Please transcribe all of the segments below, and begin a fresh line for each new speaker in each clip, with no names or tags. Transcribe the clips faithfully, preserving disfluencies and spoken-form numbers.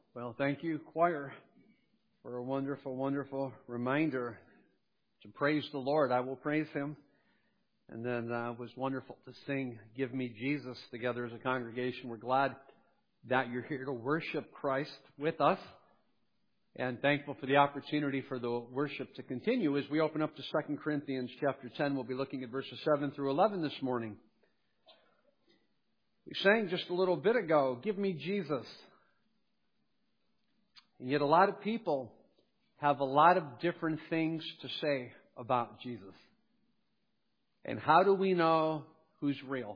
Well, thank you, choir, for a wonderful, wonderful reminder to praise the Lord. I will praise Him. And then uh, it was wonderful to sing Give Me Jesus together as a congregation. We're glad that you're here to worship Christ with us. And thankful for the opportunity for the worship to continue as we open up to Second Corinthians chapter ten. We'll be looking at verses seven through eleven this morning. We sang just a little bit ago, Give me Jesus. And yet a lot of people have a lot of different things to say about Jesus. And how do we know who's real?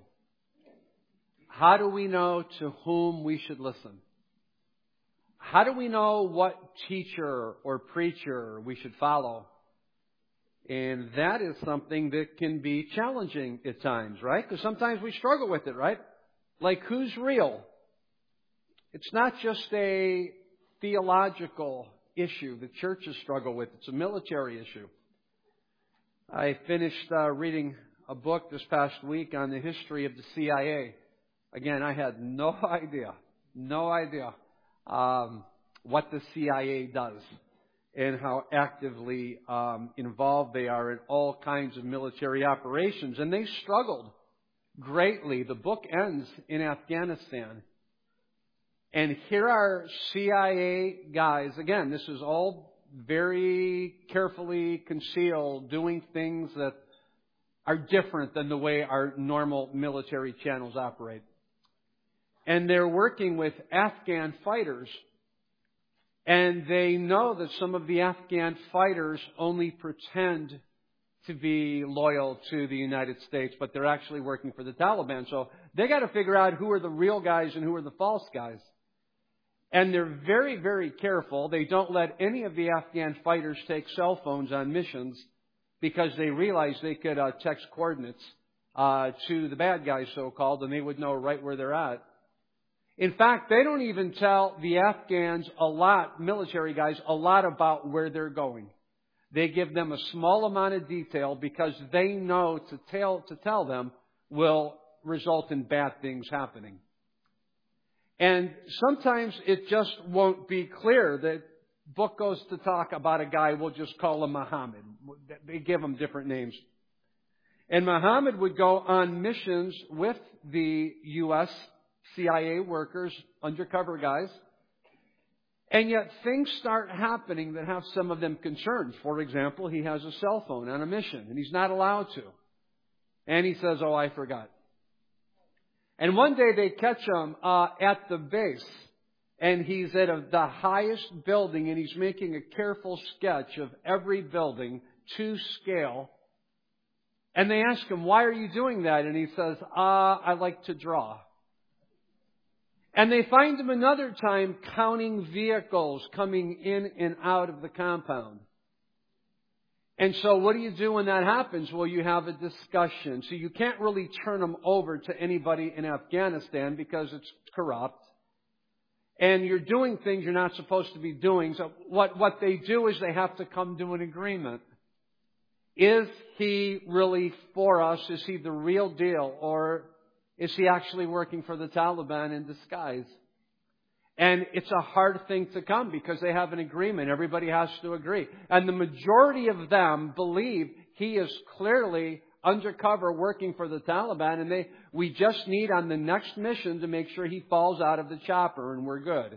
How do we know to whom we should listen? How do we know what teacher or preacher we should follow? And that is something that can be challenging at times, right? Because sometimes we struggle with it, right? Like, who's real? It's not just a theological issue that churches struggle with. It's a military issue. I finished uh, reading a book this past week on the history of the C I A. Again, I had no idea, no idea um, what the C I A does and how actively um, involved they are in all kinds of military operations. And they struggled greatly. The book ends in Afghanistan. And here are C I A guys. Again, this is all very carefully concealed, doing things that are different than the way our normal military channels operate. And they're working with Afghan fighters. And they know that some of the Afghan fighters only pretend to be loyal to the United States, but they're actually working for the Taliban. So they got to figure out who are the real guys and who are the false guys. And they're very, very careful. They don't let any of the Afghan fighters take cell phones on missions because they realize they could uh, text coordinates uh, to the bad guys, so-called, and they would know right where they're at. In fact, they don't even tell the Afghans a lot, military guys, a lot about where they're going. They give them a small amount of detail because they know to tell, to tell them will result in bad things happening. And sometimes it just won't be clear. The book goes to talk about a guy, we'll just call him Muhammad. They give him different names. And Muhammad would go on missions with the U S C I A workers, undercover guys. And yet things start happening that have some of them concerned. For example, he has a cell phone on a mission and he's not allowed to. And he says, oh, I forgot. And one day they catch him uh, at the base, and he's at a, the highest building, and he's making a careful sketch of every building to scale. And they ask him, why are you doing that? And he says, uh, I like to draw. And they find him another time counting vehicles coming in and out of the compound. And so what do you do when that happens? Well, you have a discussion. So you can't really turn them over to anybody in Afghanistan because it's corrupt. And you're doing things you're not supposed to be doing. So what, what they do is they have to come to an agreement. Is he really for us? Is he the real deal? Or is he actually working for the Taliban in disguise? And it's a hard thing to come because they have an agreement. Everybody has to agree. And the majority of them believe he is clearly undercover working for the Taliban. And they, we just need on the next mission to make sure he falls out of the chopper and we're good.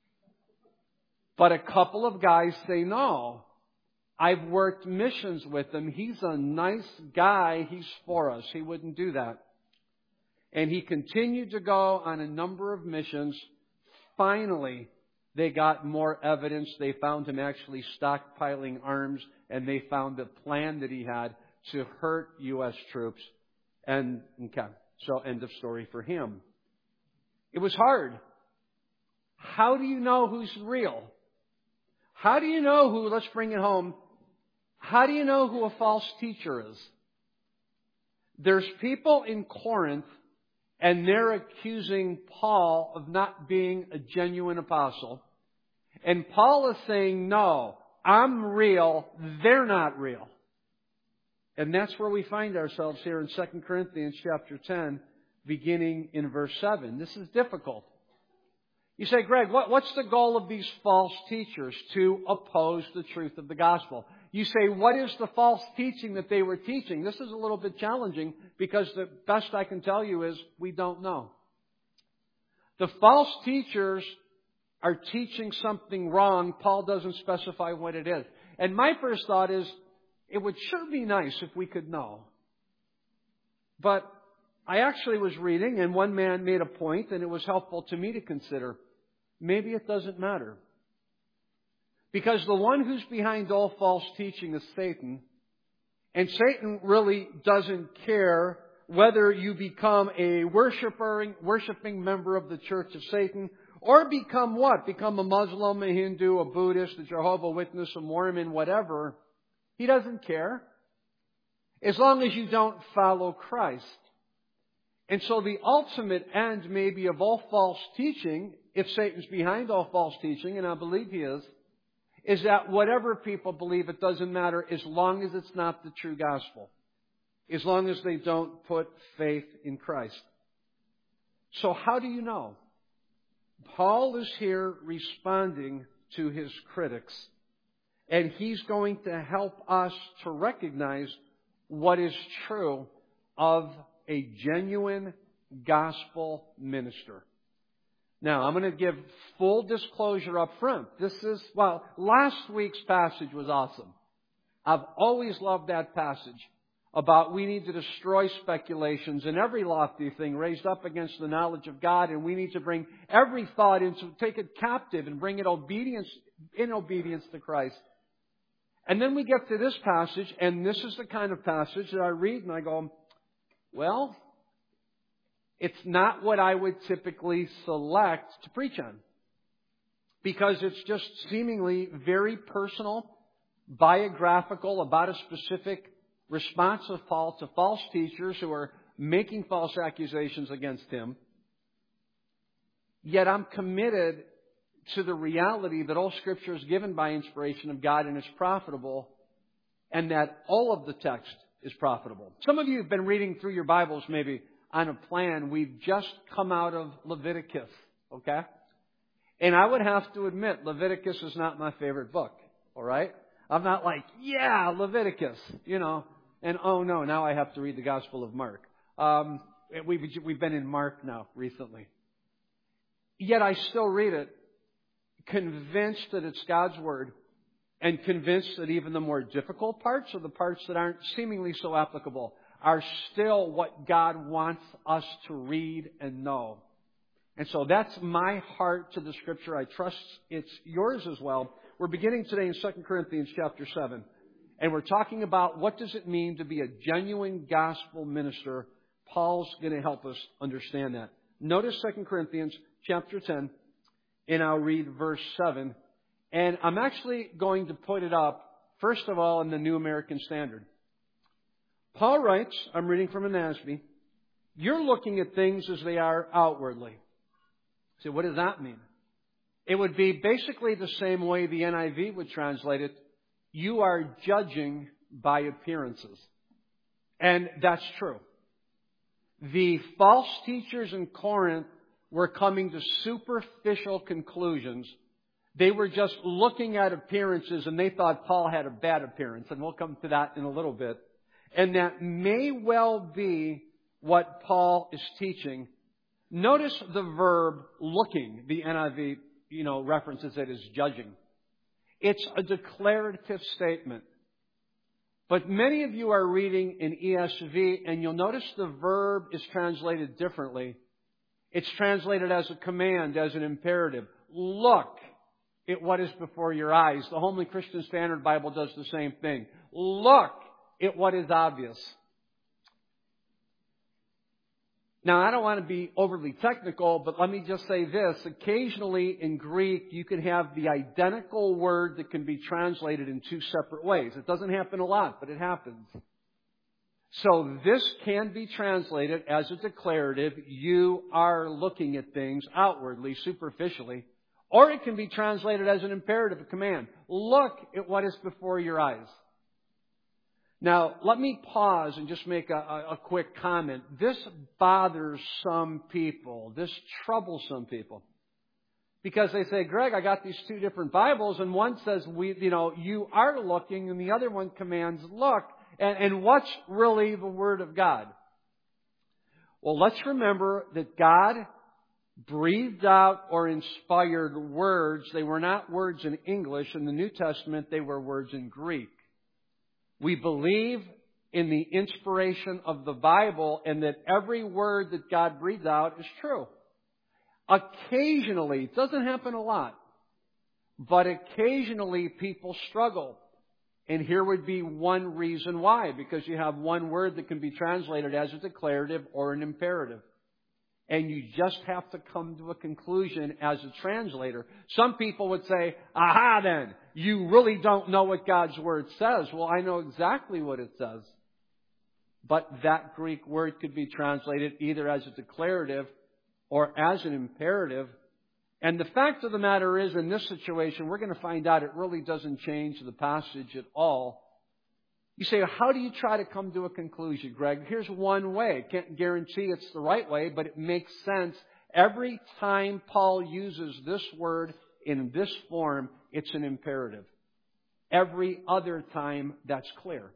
But a couple of guys say, no, I've worked missions with him. He's a nice guy. He's for us. He wouldn't do that. And he continued to go on a number of missions. Finally, they got more evidence. They found him actually stockpiling arms, and they found the plan that he had to hurt U S troops. And okay, so end of story for him. It was hard. How do you know who's real? How do you know who, let's bring it home, how do you know who a false teacher is? There's people in Corinth, and they're accusing Paul of not being a genuine apostle. And Paul is saying, no, I'm real. They're not real. And that's where we find ourselves here in Second Corinthians chapter ten, beginning in verse seven. This is difficult. You say, Greg, what, what's the goal of these false teachers? To oppose the truth of the gospel. You say, what is the false teaching that they were teaching? This is a little bit challenging because the best I can tell you is we don't know. The false teachers are teaching something wrong. Paul doesn't specify what it is. And my first thought is, it would sure be nice if we could know. But I actually was reading, and one man made a point, and it was helpful to me to consider. Maybe it doesn't matter. Because the one who's behind all false teaching is Satan. And Satan really doesn't care whether you become a worshiping, worshiping member of the Church of Satan, or become what? Become a Muslim, a Hindu, a Buddhist, a Jehovah's Witness, a Mormon, whatever. He doesn't care. As long as you don't follow Christ. And so the ultimate end maybe of all false teaching, if Satan's behind all false teaching, and I believe he is, is that whatever people believe, it doesn't matter as long as it's not the true gospel. As long as they don't put faith in Christ. So how do you know? Paul is here responding to his critics. And he's going to help us to recognize what is true of a genuine gospel minister. Now, I'm going to give full disclosure up front. This is, well, last week's passage was awesome. I've always loved that passage about we need to destroy speculations and every lofty thing raised up against the knowledge of God, and we need to bring every thought into, take it captive and bring it obedience, in obedience to Christ. And then we get to this passage, and this is the kind of passage that I read and I go, well, it's not what I would typically select to preach on. Because it's just seemingly very personal, biographical about a specific response of Paul to false teachers who are making false accusations against him. Yet I'm committed to the reality that all Scripture is given by inspiration of God and is profitable, and that all of the text is profitable. Some of you have been reading through your Bibles maybe on a plan. We've just come out of Leviticus, okay? And I would have to admit, Leviticus is not my favorite book, all right? I'm not like, yeah, Leviticus, you know, and oh no, now I have to read the Gospel of Mark. Um, we've, we've been in Mark now recently. Yet I still read it, convinced that it's God's Word, and convinced that even the more difficult parts, or the parts that aren't seemingly so applicable, are still what God wants us to read and know. And so that's my heart to the Scripture. I trust it's yours as well. We're beginning today in Second Corinthians chapter seven. And we're talking about what does it mean to be a genuine gospel minister. Paul's going to help us understand that. Notice Second Corinthians chapter ten. And I'll read verse seven. And I'm actually going to put it up, first of all, in the New American Standard. Paul writes, I'm reading from a N A S B, you're looking at things as they are outwardly. So what does that mean? It would be basically the same way the N I V would translate it. You are judging by appearances. And that's true. The false teachers in Corinth were coming to superficial conclusions. They were just looking at appearances, and they thought Paul had a bad appearance. And we'll come to that in a little bit. And that may well be what Paul is teaching. Notice the verb looking. The N I V, you know, references it as judging. It's a declarative statement. But many of you are reading in E S V, and you'll notice the verb is translated differently. It's translated as a command, as an imperative. Look at what is before your eyes. The Homely Christian Standard Bible does the same thing. Look at what is obvious. Now, I don't want to be overly technical, but let me just say this. Occasionally in Greek, you can have the identical word that can be translated in two separate ways. It doesn't happen a lot, but it happens. So this can be translated as a declarative. You are looking at things outwardly, superficially. Or it can be translated as an imperative, a command. Look at what is before your eyes. Now, let me pause and just make a, a, a quick comment. This bothers some people. This troubles some people. Because they say, Greg, I got these two different Bibles, and one says, we, you know, you are looking, and the other one commands look. And, and what's really the Word of God? Well, let's remember that God breathed out or inspired words. They were not words in English. In the New Testament, they were words in Greek. We believe in the inspiration of the Bible and that every word that God breathed out is true. Occasionally, it doesn't happen a lot, but occasionally people struggle. And here would be one reason why, because you have one word that can be translated as a declarative or an imperative. And you just have to come to a conclusion as a translator. Some people would say, aha then, you really don't know what God's Word says. Well, I know exactly what it says. But that Greek word could be translated either as a declarative or as an imperative. And the fact of the matter is, in this situation, we're going to find out it really doesn't change the passage at all. You say, how do you try to come to a conclusion, Greg? Here's one way. Can't guarantee it's the right way, but it makes sense. Every time Paul uses this word in this form, it's an imperative. Every other time, that's clear.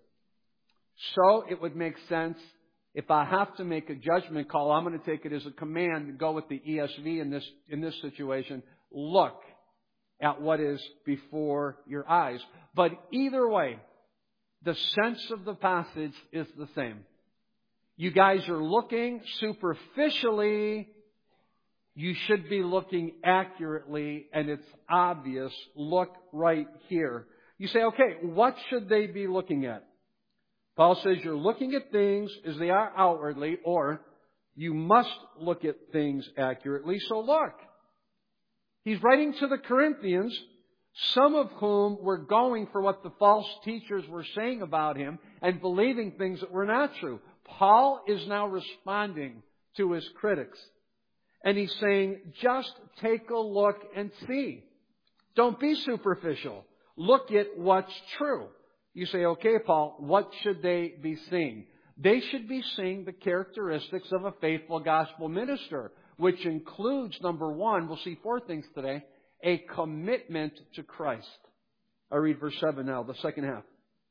So it would make sense, if I have to make a judgment call, I'm going to take it as a command to go with the E S V in this, in this situation. Look at what is before your eyes. But either way, the sense of the passage is the same. You guys are looking superficially. You should be looking accurately, and it's obvious. Look right here. You say, okay, what should they be looking at? Paul says you're looking at things as they are outwardly, or you must look at things accurately, so look. He's writing to the Corinthians, some of whom were going for what the false teachers were saying about him and believing things that were not true. Paul is now responding to his critics. And he's saying, just take a look and see. Don't be superficial. Look at what's true. You say, okay, Paul, what should they be seeing? They should be seeing the characteristics of a faithful gospel minister, which includes, number one, we'll see four things today, a commitment to Christ. I read verse seven now, the second half.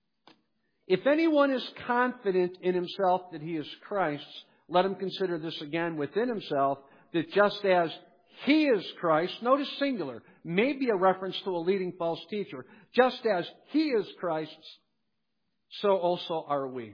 If anyone is confident in himself that he is Christ's, let him consider this again within himself, that just as he is Christ, notice singular, maybe a reference to a leading false teacher, just as he is Christ's, so also are we.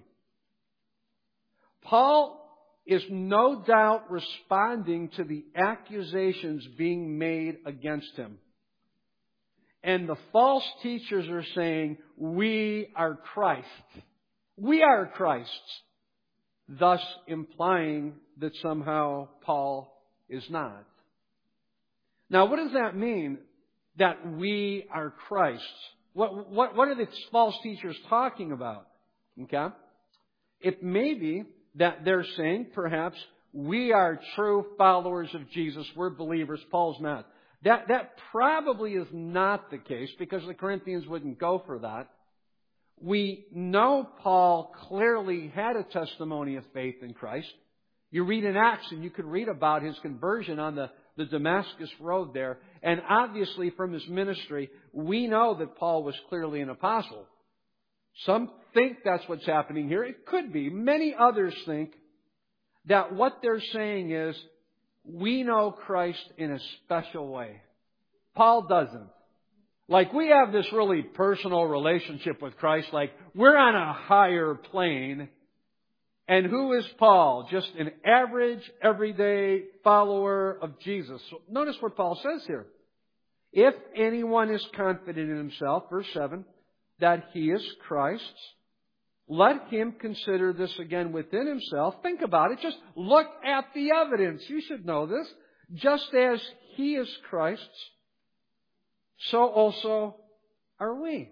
Paul is no doubt responding to the accusations being made against him. And the false teachers are saying, we are Christ. We are Christ's. Thus implying that somehow Paul is not. Now, what does that mean, that we are Christ's? What, what, what are the false teachers talking about? Okay? It may be that they're saying, perhaps, we are true followers of Jesus. We're believers. Paul's not. That, that probably is not the case, because the Corinthians wouldn't go for that. We know Paul clearly had a testimony of faith in Christ. You read in Acts, and you could read about his conversion on the, the Damascus road there. And obviously from his ministry, we know that Paul was clearly an apostle. Some think that's what's happening here. It could be. Many others think that what they're saying is, we know Christ in a special way. Paul doesn't. Like, we have this really personal relationship with Christ, like we're on a higher plane. And who is Paul? Just an average, everyday follower of Jesus. So notice what Paul says here. If anyone is confident in himself, verse seven, that he is Christ's, let him consider this again within himself. Think about it. Just look at the evidence. You should know this. Just as he is Christ's, so also are we.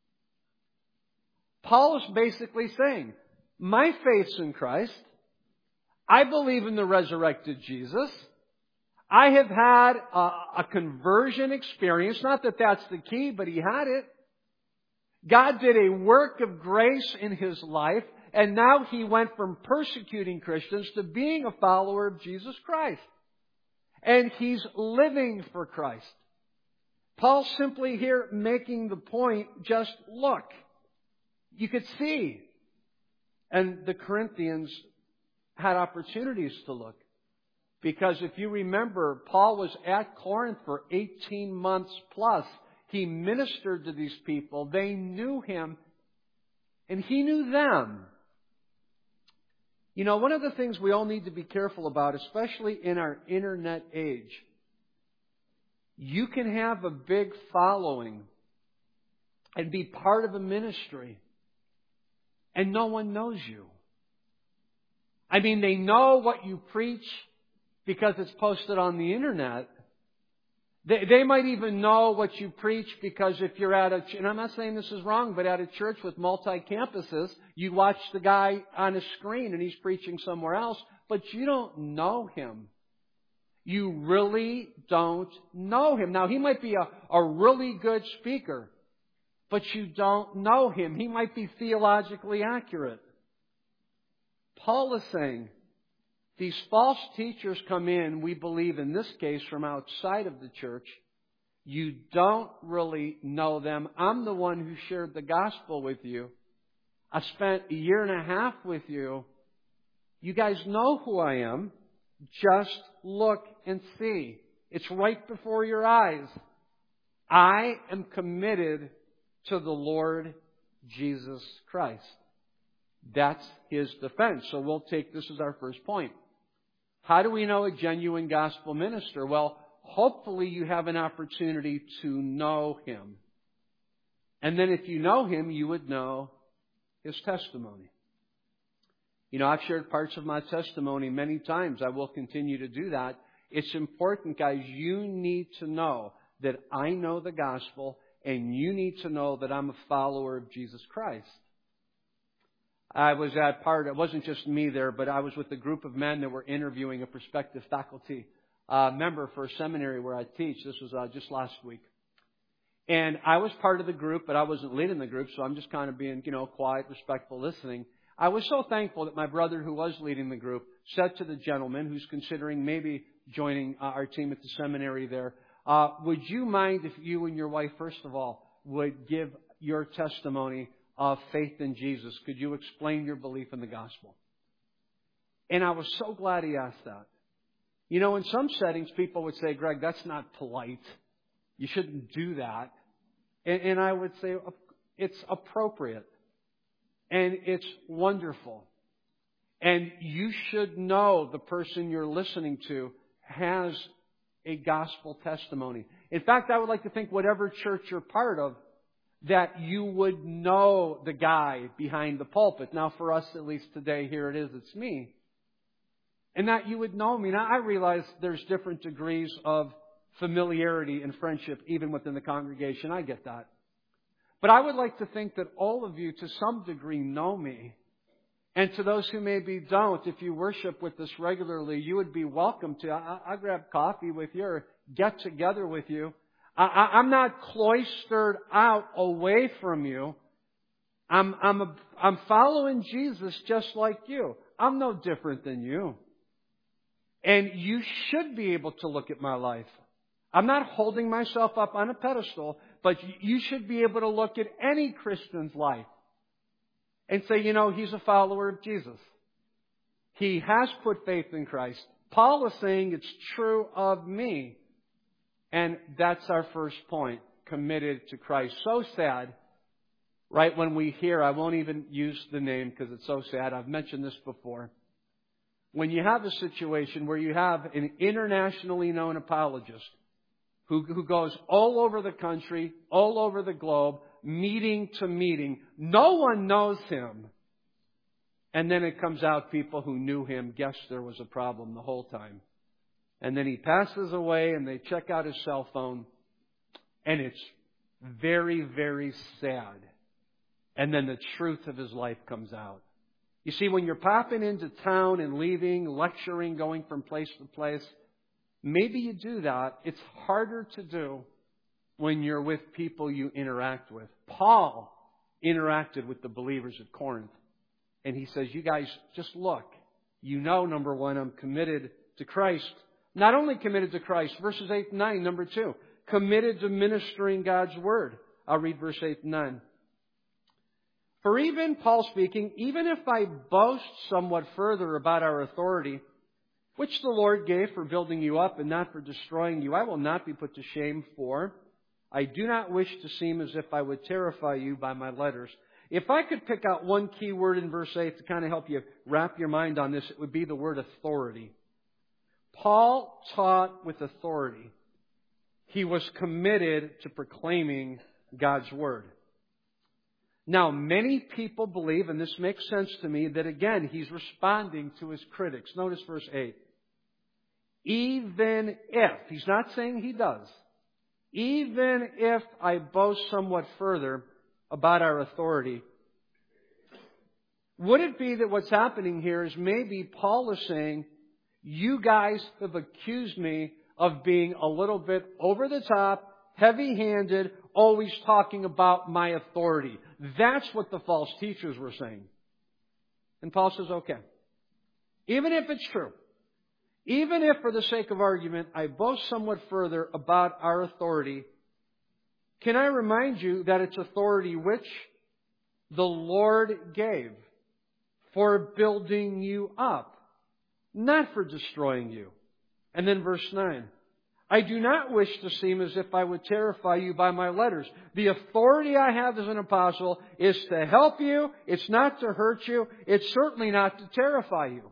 Paul is basically saying, my faith's in Christ. I believe in the resurrected Jesus. I have had a, a conversion experience. Not that that's the key, but he had it. God did a work of grace in his life, and now he went from persecuting Christians to being a follower of Jesus Christ. And he's living for Christ. Paul's simply here making the point, just look. You could see. And the Corinthians had opportunities to look. Because if you remember, Paul was at Corinth for eighteen months plus. He ministered to these people. They knew him. And he knew them. You know, one of the things we all need to be careful about, especially in our internet age, you can have a big following and be part of a ministry, and no one knows you. I mean, they know what you preach because it's posted on the internet. They, they might even know what you preach because if you're at a, and I'm not saying this is wrong, but at a church with multi-campuses, you watch the guy on a screen and he's preaching somewhere else, but you don't know him. You really don't know him. Now, he might be a, a really good speaker, but you don't know him. He might be theologically accurate. Paul is saying, these false teachers come in, we believe in this case, from outside of the church. You don't really know them. I'm the one who shared the gospel with you. I spent a year and a half with you. You guys know who I am. Just look and see. It's right before your eyes. I am committed to the Lord Jesus Christ. That's his defense. So we'll take this as our first point. How do we know a genuine gospel minister? Well, hopefully you have an opportunity to know him. And then if you know him, you would know his testimony. You know, I've shared parts of my testimony many times. I will continue to do that. It's important, guys. You need to know that I know the gospel, and you need to know that I'm a follower of Jesus Christ. I was at part, it wasn't just me there, but I was with a group of men that were interviewing a prospective faculty uh, member for a seminary where I teach. This was uh, just last week. And I was part of the group, but I wasn't leading the group, so I'm just kind of being, you know, quiet, respectful, listening. I was so thankful that my brother who was leading the group said to the gentleman who's considering maybe joining uh, our team at the seminary there, uh, would you mind if you and your wife, first of all, would give your testimony of faith in Jesus? Could you explain your belief in the gospel? And I was so glad he asked that. You know, in some settings, people would say, Greg, that's not polite. You shouldn't do that. And, and I would say, it's appropriate. And it's wonderful. And you should know the person you're listening to has a gospel testimony. In fact, I would like to think whatever church you're part of, that you would know the guy behind the pulpit. Now, for us, at least today, here it is, it's me. And that you would know me. Now, I realize there's different degrees of familiarity and friendship even within the congregation. I get that. But I would like to think that all of you, to some degree, know me. And to those who maybe don't, if you worship with us regularly, you would be welcome to. I, I'll grab coffee with you or get together with you. I, I'm not cloistered out away from you. I'm, I'm, a, I'm following Jesus just like you. I'm no different than you. And you should be able to look at my life. I'm not holding myself up on a pedestal, but you should be able to look at any Christian's life and say, you know, he's a follower of Jesus. He has put faith in Christ. Paul is saying it's true of me. And that's our first point, committed to Christ. So sad, right, when we hear, I won't even use the name because it's so sad. I've mentioned this before. When you have a situation where you have an internationally known apologist who, who goes all over the country, all over the globe, meeting to meeting, no one knows him. And then it comes out people who knew him guessed there was a problem the whole time. And then he passes away and they check out his cell phone. And it's very, very sad. And then the truth of his life comes out. You see, when you're popping into town and leaving, lecturing, going from place to place, maybe you do that. It's harder to do when you're with people you interact with. Paul interacted with the believers at Corinth. And he says, you guys, just look. You know, number one, I'm committed to Christ. Not only committed to Christ, verses eight and nine, number two, committed to ministering God's Word. I'll read verse eight and nine. For even, Paul speaking, even if I boast somewhat further about our authority, which the Lord gave for building you up and not for destroying you, I will not be put to shame, for I do not wish to seem as if I would terrify you by my letters. If I could pick out one key word in verse eight to kind of help you wrap your mind on this, it would be the word authority. Paul taught with authority. He was committed to proclaiming God's Word. Now, many people believe, and this makes sense to me, that again, he's responding to his critics. Notice verse eight. Even if, he's not saying he does, even if I boast somewhat further about our authority, would it be that what's happening here is maybe Paul is saying, you guys have accused me of being a little bit over the top, heavy-handed, always talking about my authority. That's what the false teachers were saying. And Paul says, okay, even if it's true, even if for the sake of argument I boast somewhat further about our authority, can I remind you that it's authority which the Lord gave for building you up, not for destroying you. And then verse nine. I do not wish to seem as if I would terrify you by my letters. The authority I have as an apostle is to help you. It's not to hurt you. It's certainly not to terrify you.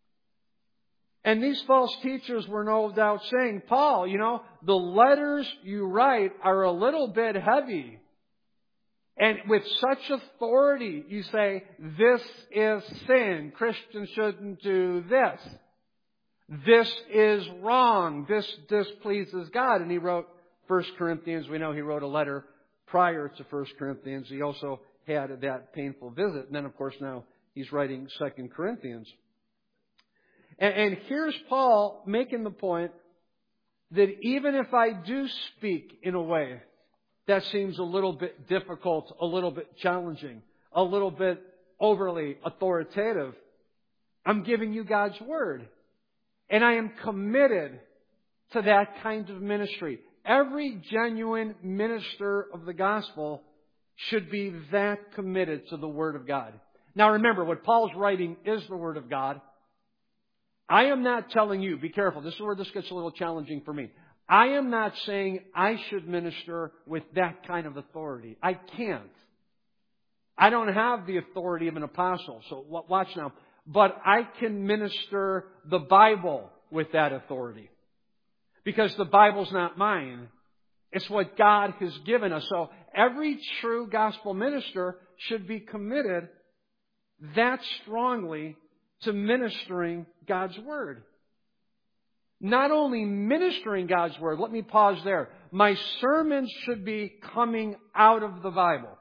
And these false teachers were no doubt saying, Paul, you know, the letters you write are a little bit heavy. And with such authority, you say, this is sin. Christians shouldn't do this. This is wrong. This displeases God. And he wrote First Corinthians. We know he wrote a letter prior to First Corinthians. He also had that painful visit. And then, of course, now he's writing Second Corinthians. And, and here's Paul making the point that even if I do speak in a way that seems a little bit difficult, a little bit challenging, a little bit overly authoritative, I'm giving you God's Word. And I am committed to that kind of ministry. Every genuine minister of the gospel should be that committed to the Word of God. Now remember, what Paul's writing is the Word of God. I am not telling you, be careful, this is where this gets a little challenging for me. I am not saying I should minister with that kind of authority. I can't. I don't have the authority of an apostle. So watch now. But I can minister the Bible with that authority. Because the Bible's not mine. It's what God has given us. So every true gospel minister should be committed that strongly to ministering God's Word. Not only ministering God's Word, let me pause there. My sermons should be coming out of the Bible.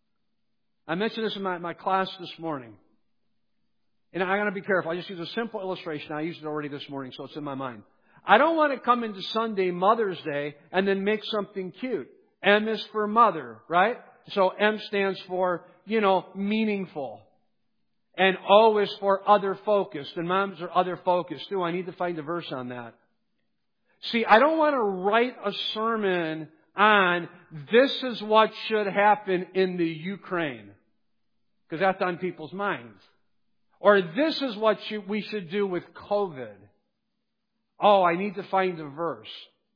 I mentioned this in my, my class this morning. And I'm going to be careful. I just use a simple illustration. I used it already this morning, so it's in my mind. I don't want to come into Sunday, Mother's Day, and then make something cute. M is for mother, right? So M stands for, you know, meaningful. And O is for other focused. And moms are other focused too. I need to find a verse on that. See, I don't want to write a sermon on this is what should happen in the Ukraine. Because that's on people's minds. Or this is what we should do with COVID. Oh, I need to find a verse.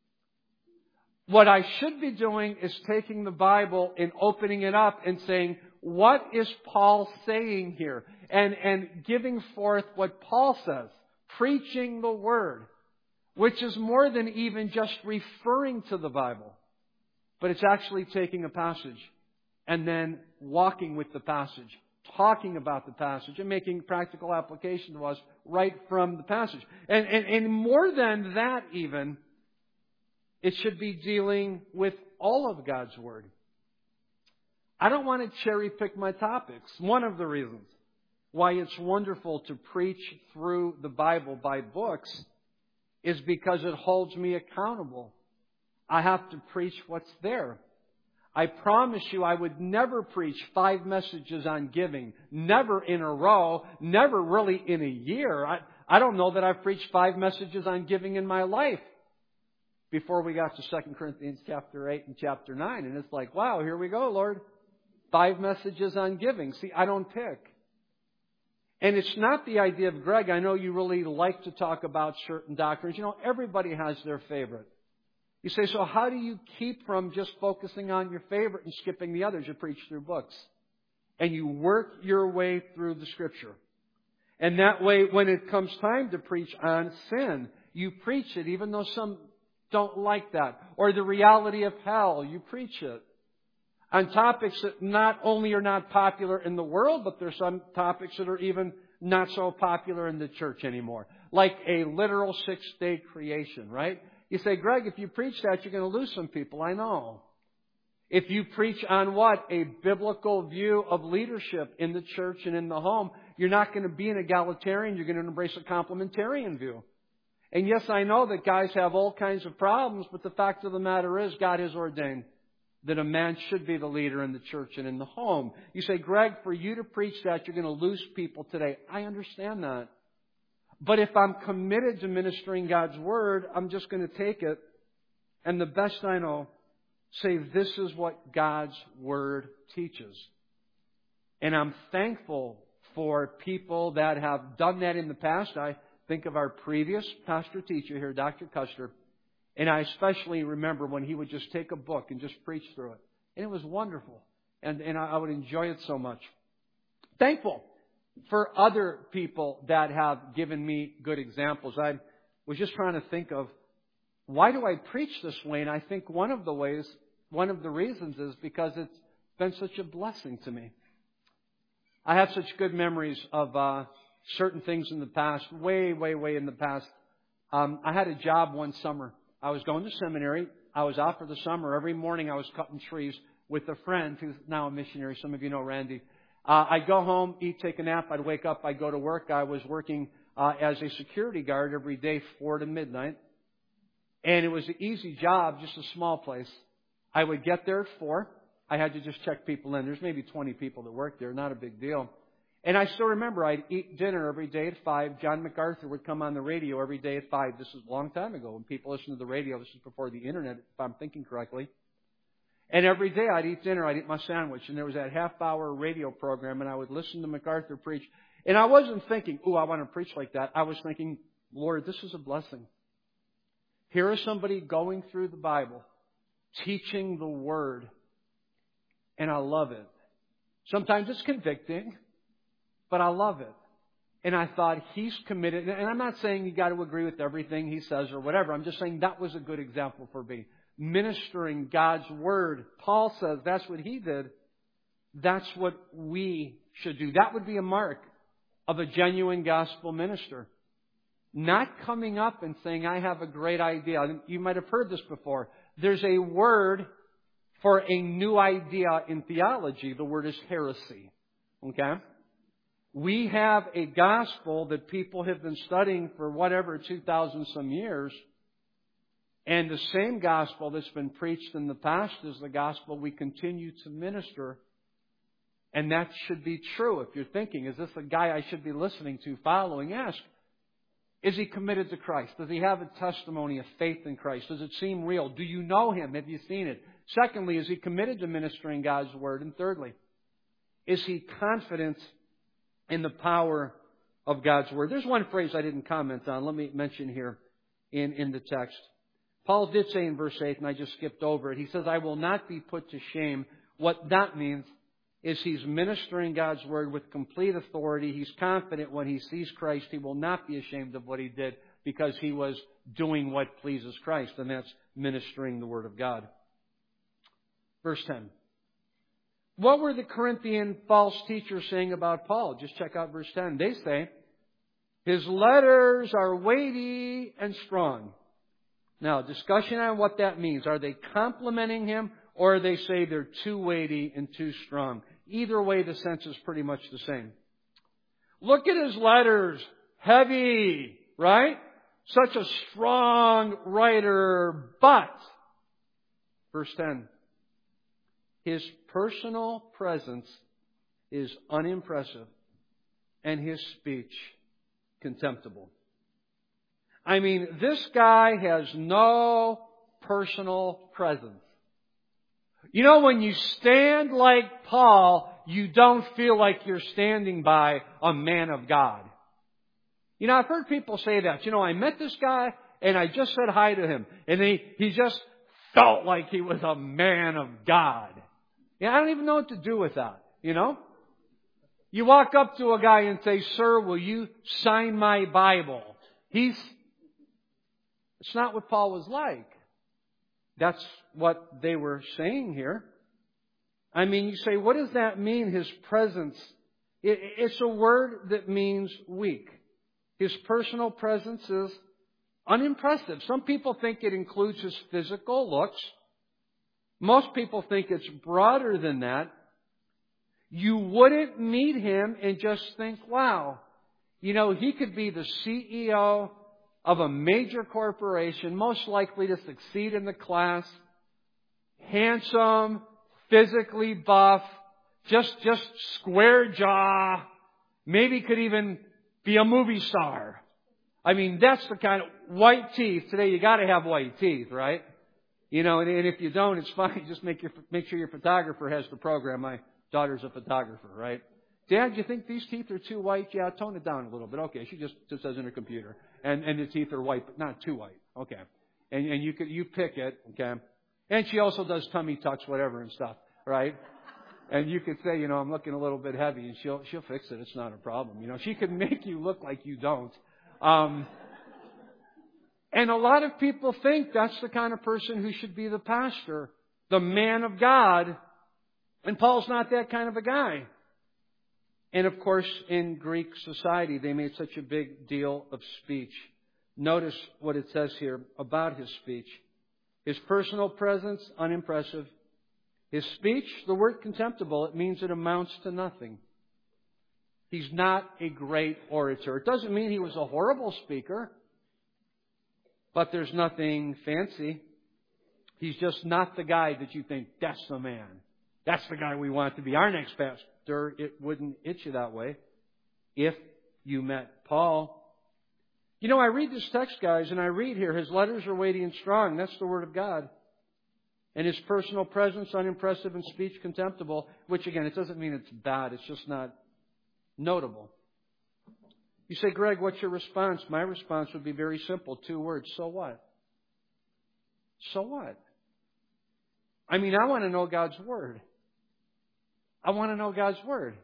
What I should be doing is taking the Bible and opening it up and saying, what is Paul saying here? And, and giving forth what Paul says. Preaching the Word. Which is more than even just referring to the Bible. But it's actually taking a passage and then walking with the passage. Talking about the passage and making practical application to us right from the passage. And, and, and more than that even, it should be dealing with all of God's Word. I don't want to cherry pick my topics. One of the reasons why it's wonderful to preach through the Bible by books is because it holds me accountable. I have to preach what's there. I promise you I would never preach five messages on giving. Never in a row. Never really in a year. I, I don't know that I've preached five messages on giving in my life before we got to Second Corinthians chapter eight and chapter nine. And it's like, wow, here we go, Lord. Five messages on giving. See, I don't pick. And it's not the idea of, Greg, I know you really like to talk about certain doctrines. You know, everybody has their favorite. You say, so how do you keep from just focusing on your favorite and skipping the others? You preach through books. And you work your way through the Scripture. And that way, when it comes time to preach on sin, you preach it, even though some don't like that. Or the reality of hell, you preach it. On topics that not only are not popular in the world, but there's some topics that are even not so popular in the church anymore. Like a literal six-day creation, right? You say, Greg, if you preach that, you're going to lose some people. I know. If you preach on what? A biblical view of leadership in the church and in the home, you're not going to be an egalitarian. You're going to embrace a complementarian view. And yes, I know that guys have all kinds of problems, but the fact of the matter is God has ordained that a man should be the leader in the church and in the home. You say, Greg, for you to preach that, you're going to lose people today. I understand that. But if I'm committed to ministering God's Word, I'm just going to take it and the best I know, say this is what God's Word teaches. And I'm thankful for people that have done that in the past. I think of our previous pastor teacher here, Doctor Custer. And I especially remember when he would just take a book and just preach through it. And it was wonderful. And, and I would enjoy it so much. Thankful for other people that have given me good examples. I was just trying to think of, why do I preach this way? And I think one of the ways, one of the reasons is because it's been such a blessing to me. I have such good memories of uh, certain things in the past, way, way, way in the past. Um, I had a job one summer. I was going to seminary. I was out for the summer. Every morning I was cutting trees with a friend who's now a missionary. Some of you know Randy. Uh, I'd go home, eat, take a nap. I'd wake up. I'd go to work. I was working uh, as a security guard every day, four to midnight. And it was an easy job, just a small place. I would get there at four. I had to just check people in. There's maybe twenty people that worked there. Not a big deal. And I still remember I'd eat dinner every day at five. John MacArthur would come on the radio every day at five. This is a long time ago when people listened to the radio. This is before the internet, if I'm thinking correctly. And every day I'd eat dinner. I'd eat my sandwich. And there was that half-hour radio program, and I would listen to MacArthur preach. And I wasn't thinking, ooh, I want to preach like that. I was thinking, Lord, this is a blessing. Here is somebody going through the Bible, teaching the Word, and I love it. Sometimes it's convicting, but I love it. And I thought, he's committed. And I'm not saying you got to agree with everything he says or whatever. I'm just saying that was a good example for me. Ministering God's Word. Paul says that's what he did. That's what we should do. That would be a mark of a genuine gospel minister. Not coming up and saying, I have a great idea. You might have heard this before. There's a word for a new idea in theology. The word is heresy. Okay? We have a gospel that people have been studying for whatever, two thousand some years. And the same gospel that's been preached in the past is the gospel we continue to minister. And that should be true. If you're thinking, is this a guy I should be listening to, following? Ask. Is he committed to Christ? Does he have a testimony of faith in Christ? Does it seem real? Do you know him? Have you seen it? Secondly, is he committed to ministering God's Word? And thirdly, is he confident in the power of God's Word? There's one phrase I didn't comment on. Let me mention here in, in the text. Paul did say in verse eight, and I just skipped over it. He says, I will not be put to shame. What that means is he's ministering God's Word with complete authority. He's confident when he sees Christ, he will not be ashamed of what he did because he was doing what pleases Christ, and that's ministering the Word of God. Verse ten. What were the Corinthian false teachers saying about Paul? Just check out verse ten. They say, his letters are weighty and strong. Now, discussion on what that means. Are they complimenting him, or they say they're too weighty and too strong? Either way, the sense is pretty much the same. Look at his letters. Heavy, right? Such a strong writer. But, verse ten, his personal presence is unimpressive and his speech contemptible. I mean, this guy has no personal presence. You know, when you stand like Paul, you don't feel like you're standing by a man of God. You know, I've heard people say that. You know, I met this guy and I just said hi to him. And he, he just felt like he was a man of God. Yeah, I don't even know what to do with that, you know? You walk up to a guy and say, "Sir, will you sign my Bible?" He's, it's not what Paul was like. That's what they were saying here. I mean, you say, what does that mean, His presence? It, it's a word that means weak. His personal presence is unimpressive. Some people think it includes His physical looks. Most people think it's broader than that. You wouldn't meet Him and just think, wow, you know, He could be the C E O of a major corporation, most likely to succeed in the class, handsome, physically buff, just, just square jaw, maybe could even be a movie star. I mean, that's the kind of white teeth. Today you got to have white teeth, right? You know, and, and if you don't, it's fine. Just make your, make sure your photographer has the program. My daughter's a photographer, right? Dad, do you think these teeth are too white? Yeah, tone it down a little bit. Okay, she just, just says in her computer. And, and the teeth are white, but not too white. Okay. And, and you could, you pick it, okay? And she also does tummy tucks, whatever and stuff, right? And you could say, you know, I'm looking a little bit heavy, and she'll, she'll fix it. It's not a problem. You know, she can make you look like you don't. Um, and a lot of people think that's the kind of person who should be the pastor, the man of God. And Paul's not that kind of a guy. And of course, in Greek society, they made such a big deal of speech. Notice what it says here about his speech. His personal presence, unimpressive. His speech, the word contemptible, it means it amounts to nothing. He's not a great orator. It doesn't mean he was a horrible speaker, but there's nothing fancy. He's just not the guy that you think, that's the man. That's the guy we want to be our next pastor. It wouldn't hit you that way if you met Paul. You know, I read this text, guys, and I read here, his letters are weighty and strong. That's the Word of God. And his personal presence, unimpressive, and speech contemptible, which again, it doesn't mean it's bad. It's just not notable. You say, Greg, what's your response? My response would be very simple. Two words. So what? So what? I mean, I want to know God's Word. I want to know God's Word.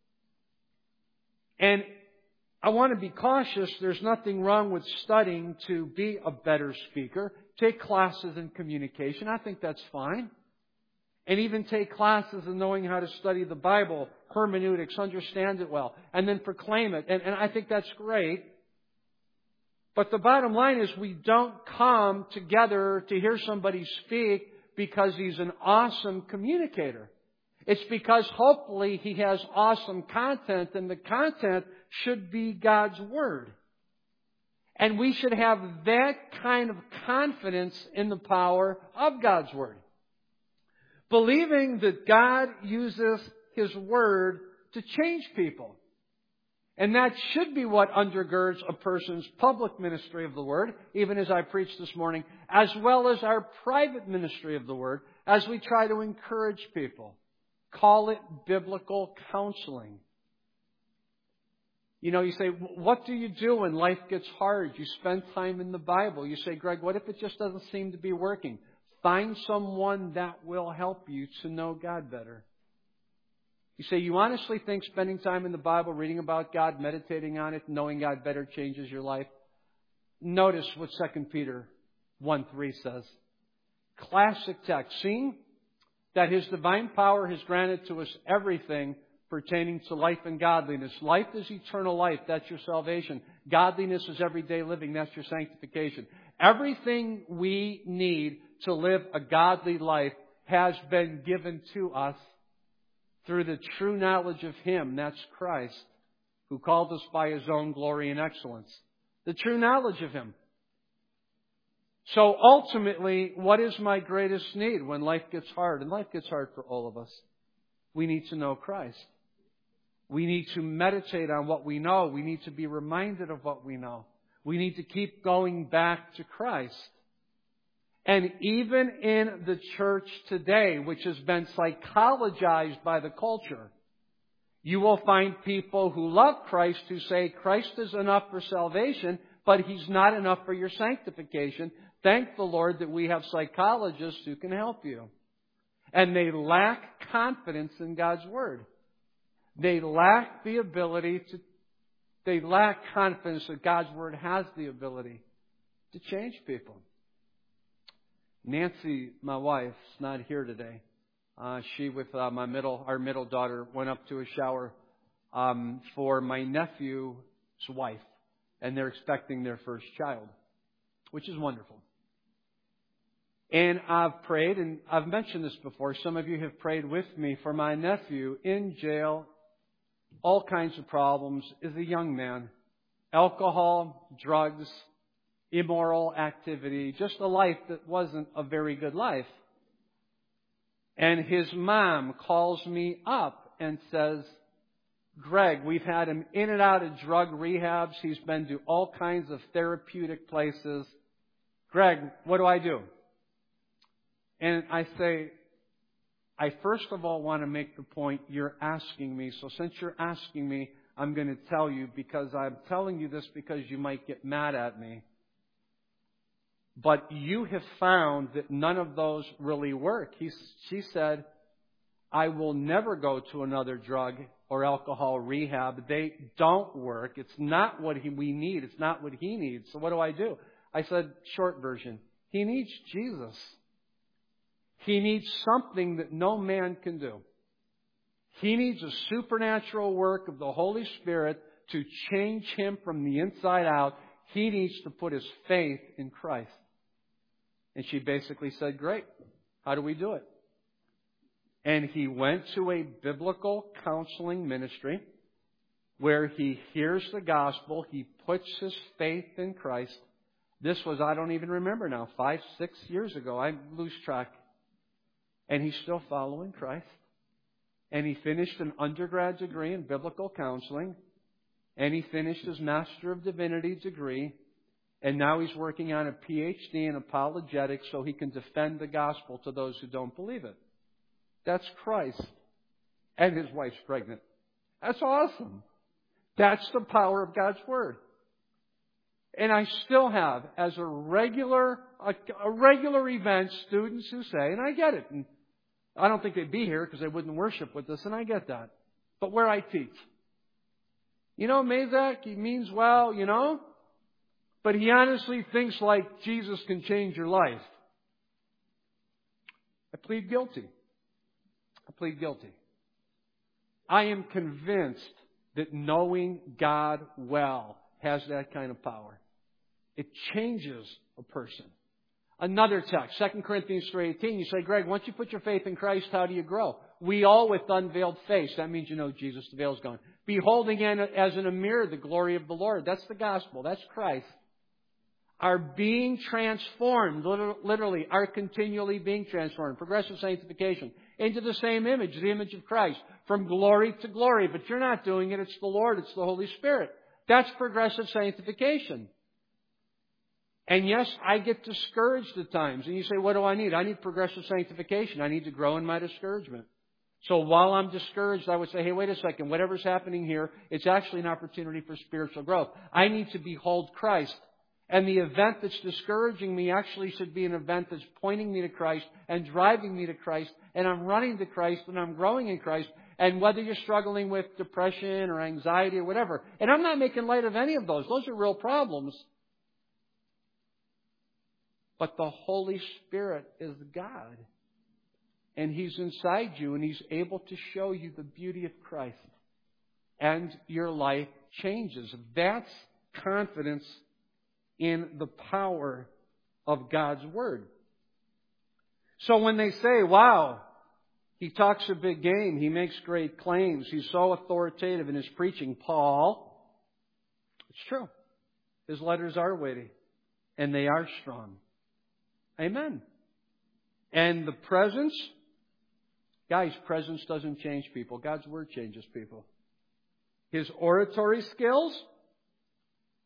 And I want to be cautious. There's nothing wrong with studying to be a better speaker. Take classes in communication. I think that's fine. And even take classes in knowing how to study the Bible, hermeneutics, understand it well, and then proclaim it. And, and I think that's great. But the bottom line is we don't come together to hear somebody speak because he's an awesome communicator. It's because hopefully he has awesome content, and the content should be God's Word. And we should have that kind of confidence in the power of God's Word. Believing that God uses His Word to change people. And that should be what undergirds a person's public ministry of the Word, even as I preached this morning, as well as our private ministry of the Word, as we try to encourage people. Call it biblical counseling. You know, you say, what do you do when life gets hard? You spend time in the Bible. You say, Greg, what if it just doesn't seem to be working? Find someone that will help you to know God better. You say, you honestly think spending time in the Bible, reading about God, meditating on it, knowing God better changes your life? Notice what Second Peter one three says. Classic text. Seeing that His divine power has granted to us everything pertaining to life and godliness. Life is eternal life. That's your salvation. Godliness is everyday living. That's your sanctification. Everything we need to live a godly life has been given to us through the true knowledge of Him. That's Christ, who called us by His own glory and excellence. The true knowledge of Him. So ultimately, what is my greatest need when life gets hard? And life gets hard for all of us. We need to know Christ. We need to meditate on what we know. We need to be reminded of what we know. We need to keep going back to Christ. And even in the church today, which has been psychologized by the culture, you will find people who love Christ who say Christ is enough for salvation, but He's not enough for your sanctification. Thank the Lord that we have psychologists who can help you. And they lack confidence in God's Word. They lack the ability to, they lack confidence that God's Word has the ability to change people. Nancy, my wife, is not here today. Uh, she, with uh, my middle, our middle daughter, went up to a shower um, for my nephew's wife, and they're expecting their first child, which is wonderful. And I've prayed, and I've mentioned this before. Some of you have prayed with me for my nephew in jail, all kinds of problems, is a young man, alcohol, drugs, immoral activity, just a life that wasn't a very good life. And his mom calls me up and says, Greg, we've had him in and out of drug rehabs. He's been to all kinds of therapeutic places. Greg, what do I do? And I say, I first of all want to make the point you're asking me. So since you're asking me, I'm going to tell you, because I'm telling you this because you might get mad at me. But you have found that none of those really work. He, she said, I will never go to another drug or alcohol rehab. They don't work. It's not what he, we need. It's not what he needs. So what do I do? I said, short version, he needs Jesus. He needs something that no man can do. He needs a supernatural work of the Holy Spirit to change him from the inside out. He needs to put his faith in Christ. And she basically said, great, how do we do it? And he went to a biblical counseling ministry where he hears the gospel, he puts his faith in Christ. This was, I don't even remember now, five, six years ago. I lose track. And he's still following Christ. And he finished an undergrad degree in biblical counseling. And he finished his Master of Divinity degree. And now he's working on a P H D in apologetics so he can defend the gospel to those who don't believe it. That's Christ. And his wife's pregnant. That's awesome. That's the power of God's Word. And I still have, as a regular, a, a regular event, students who say, and I get it, and I don't think they'd be here because they wouldn't worship with us, and I get that. But where I teach, you know, Mazak, he means well, you know, but he honestly thinks like Jesus can change your life. I plead guilty. I plead guilty. I am convinced that knowing God well has that kind of power. It changes a person. Another text, Second Corinthians three eighteen. You say, Greg, once you put your faith in Christ, how do you grow? We all with unveiled face. That means you know Jesus, the veil's gone. Beholding in, as in a mirror the glory of the Lord. That's the gospel. That's Christ. Are being transformed, literally, are continually being transformed. Progressive sanctification. Into the same image, the image of Christ. From glory to glory. But you're not doing it. It's the Lord. It's the Holy Spirit. That's progressive sanctification. And yes, I get discouraged at times. And you say, what do I need? I need progressive sanctification. I need to grow in my discouragement. So while I'm discouraged, I would say, hey, wait a second. Whatever's happening here, it's actually an opportunity for spiritual growth. I need to behold Christ. And the event that's discouraging me actually should be an event that's pointing me to Christ and driving me to Christ. And I'm running to Christ and I'm growing in Christ. And whether you're struggling with depression or anxiety or whatever. And I'm not making light of any of those. Those are real problems. But the Holy Spirit is God. And He's inside you and He's able to show you the beauty of Christ. And your life changes. That's confidence in the power of God's Word. So when they say, wow, he talks a big game, he makes great claims, he's so authoritative in his preaching, Paul, it's true. His letters are weighty and they are strong. Amen. And the presence, guys, presence doesn't change people. God's Word changes people. His oratory skills,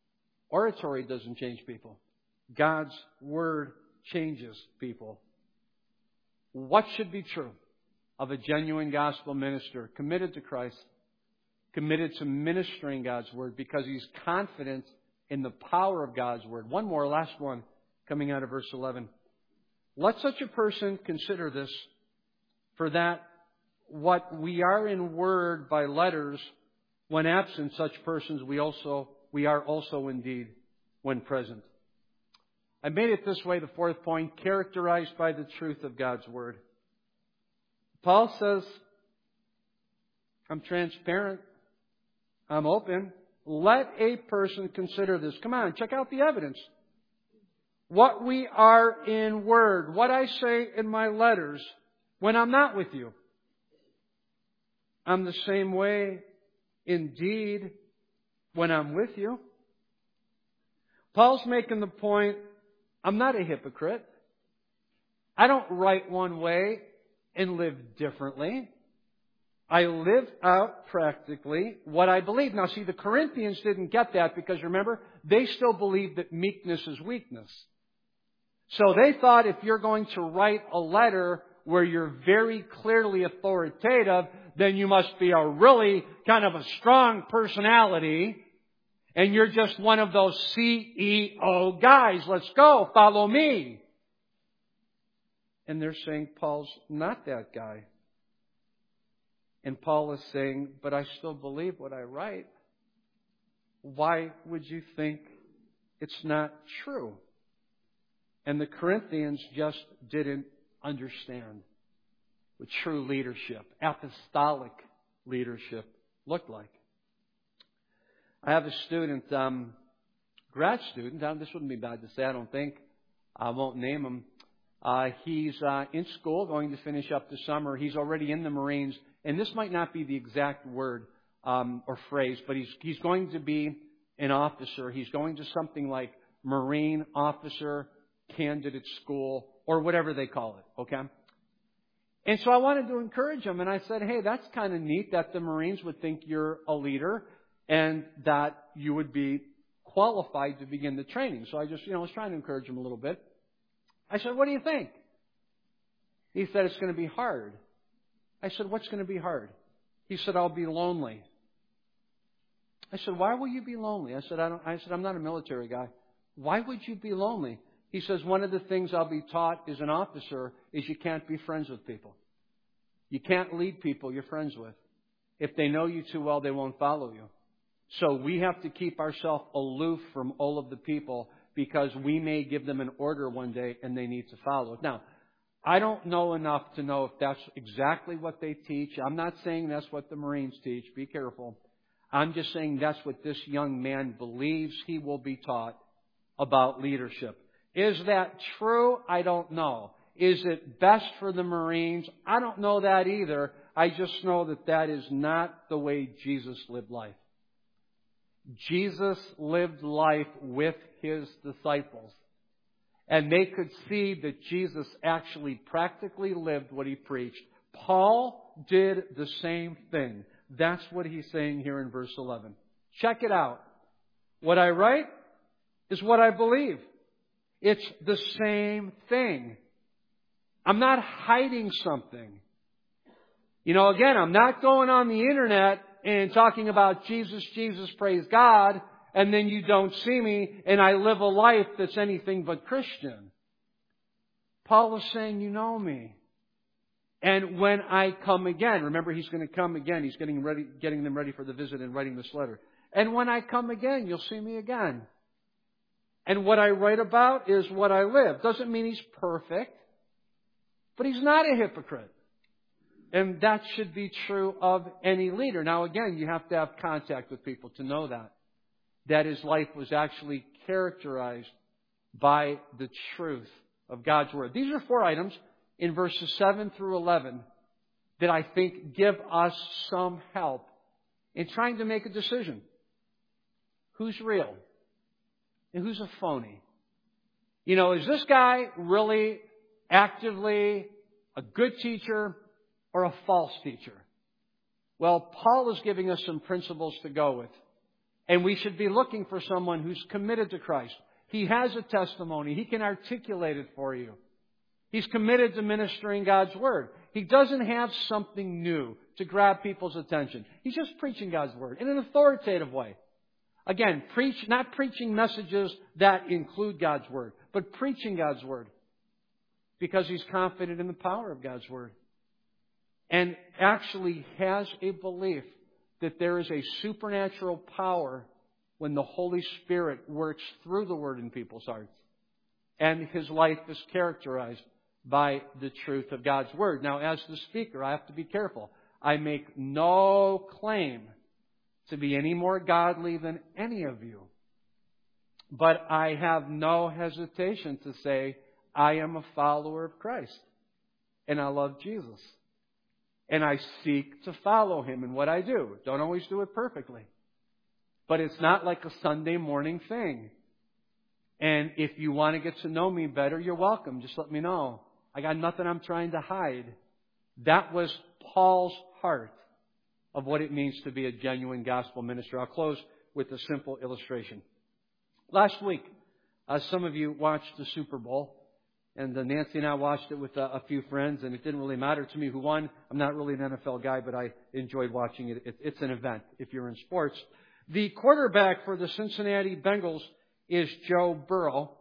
Oratory doesn't change people. God's Word changes people. What should be true of a genuine gospel minister committed to Christ, committed to ministering God's Word because he's confident in the power of God's Word? One more, last one, coming out of verse eleven. Let such a person consider this, for that what we are in word by letters, when absent such persons we also we are also indeed when present. I made it this way, the fourth point, characterized by the truth of God's Word. Paul says, I'm transparent. I'm open. Let a person consider this. Come on, check out the evidence. What we are in word, what I say in my letters when I'm not with you. I'm the same way indeed when I'm with you. Paul's making the point, I'm not a hypocrite. I don't write one way and live differently. I live out practically what I believe. Now see, the Corinthians didn't get that because remember, they still believed that meekness is weakness. So they thought if you're going to write a letter where you're very clearly authoritative, then you must be a really kind of a strong personality. And you're just one of those C E O guys. Let's go. Follow me. And they're saying Paul's not that guy. And Paul is saying, but I still believe what I write. Why would you think it's not true? And the Corinthians just didn't understand what true leadership, apostolic leadership, looked like. I have a student, um, grad student. Um, this wouldn't be bad to say, I don't think. I won't name him. Uh, he's uh, in school, going to finish up the summer. He's already in the Marines. And this might not be the exact word um, or phrase, but he's he's going to be an officer. He's going to something like Marine Officer Candidate School or whatever they call it, okay? And so I wanted to encourage him, and I said, hey, that's kind of neat that the Marines would think you're a leader and that you would be qualified to begin the training. So I just, you know, was trying to encourage him a little bit. I said, what do you think? He said, it's going to be hard. I said, what's going to be hard? He said, I'll be lonely. I said, why will you be lonely? I said, I don't, I said, I'm not a military guy. Why would you be lonely? He says, one of the things I'll be taught as an officer is you can't be friends with people. You can't lead people you're friends with. If they know you too well, they won't follow you. So we have to keep ourselves aloof from all of the people because we may give them an order one day and they need to follow it. Now, I don't know enough to know if that's exactly what they teach. I'm not saying that's what the Marines teach. Be careful. I'm just saying that's what this young man believes he will be taught about leadership. Is that true? I don't know. Is it best for the Marines? I don't know that either. I just know that that is not the way Jesus lived life. Jesus lived life with His disciples. And they could see that Jesus actually practically lived what He preached. Paul did the same thing. That's what he's saying here in verse eleven. Check it out. What I write is what I believe. It's the same thing. I'm not hiding something. You know, again, I'm not going on the internet and talking about Jesus, Jesus, praise God, and then you don't see me and I live a life that's anything but Christian. Paul is saying, you know me. And when I come again, remember he's going to come again. He's getting ready, getting them ready for the visit and writing this letter. And when I come again, you'll see me again. And what I write about is what I live. Doesn't mean he's perfect, but he's not a hypocrite. And that should be true of any leader. Now again, you have to have contact with people to know that. That his life was actually characterized by the truth of God's Word. These are four items in verses seven through eleven that I think give us some help in trying to make a decision. Who's real? And who's a phony? You know, is this guy really actively a good teacher or a false teacher? Well, Paul is giving us some principles to go with. And we should be looking for someone who's committed to Christ. He has a testimony. He can articulate it for you. He's committed to ministering God's Word. He doesn't have something new to grab people's attention. He's just preaching God's Word in an authoritative way. Again, preach, not preaching messages that include God's Word, but preaching God's Word. Because he's confident in the power of God's Word. And actually has a belief that there is a supernatural power when the Holy Spirit works through the Word in people's hearts. And his life is characterized by the truth of God's Word. Now, as the speaker, I have to be careful. I make no claim to be any more godly than any of you. But I have no hesitation to say, I am a follower of Christ. And I love Jesus. And I seek to follow Him in what I do. Don't always do it perfectly. But it's not like a Sunday morning thing. And if you want to get to know me better, you're welcome. Just let me know. I got nothing I'm trying to hide. That was Paul's heart of what it means to be a genuine gospel minister. I'll close with a simple illustration. Last week, uh, some of you watched the Super Bowl. And uh, Nancy and I watched it with uh, a few friends, and it didn't really matter to me who won. I'm not really an N F L guy, but I enjoyed watching it. it. It's an event if you're in sports. The quarterback for the Cincinnati Bengals is Joe Burrow.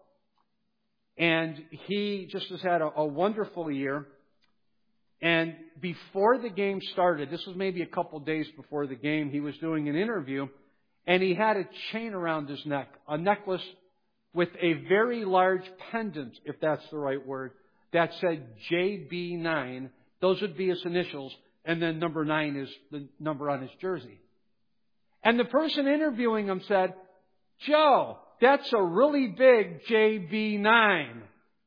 And he just has had a, a wonderful year. And before the game started, this was maybe a couple days before the game, he was doing an interview, and he had a chain around his neck, a necklace with a very large pendant, if that's the right word, that said J B nine. Those would be his initials, and then number nine is the number on his jersey. And the person interviewing him said, Joe, that's a really big J B nine.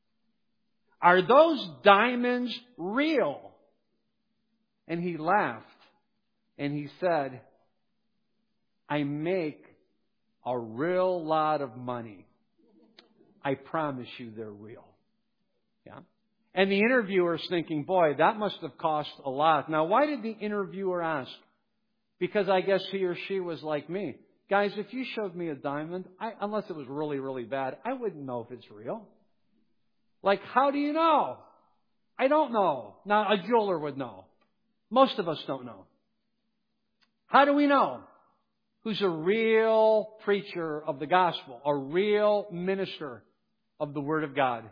Are those diamonds real? And he laughed, and he said, I make a real lot of money. I promise you they're real. Yeah. And the interviewer's thinking, boy, that must have cost a lot. Now, why did the interviewer ask? Because I guess he or she was like me. Guys, if you showed me a diamond, I, unless it was really, really bad, I wouldn't know if it's real. Like, how do you know? I don't know. Now, a jeweler would know. Most of us don't know. How do we know who's a real preacher of the gospel, a real minister of the Word of God?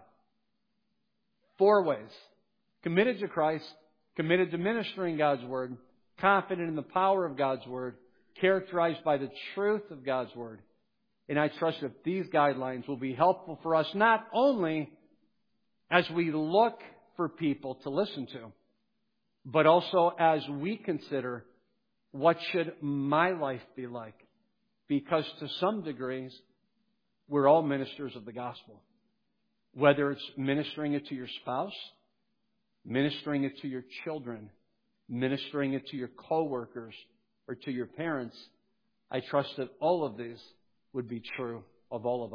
Four ways. Committed to Christ, committed to ministering God's Word, confident in the power of God's Word, characterized by the truth of God's Word. And I trust that these guidelines will be helpful for us not only as we look for people to listen to, but also as we consider what should my life be like. Because to some degrees, we're all ministers of the gospel. Whether it's ministering it to your spouse, ministering it to your children, ministering it to your coworkers, or to your parents, I trust that all of these would be true of all of us.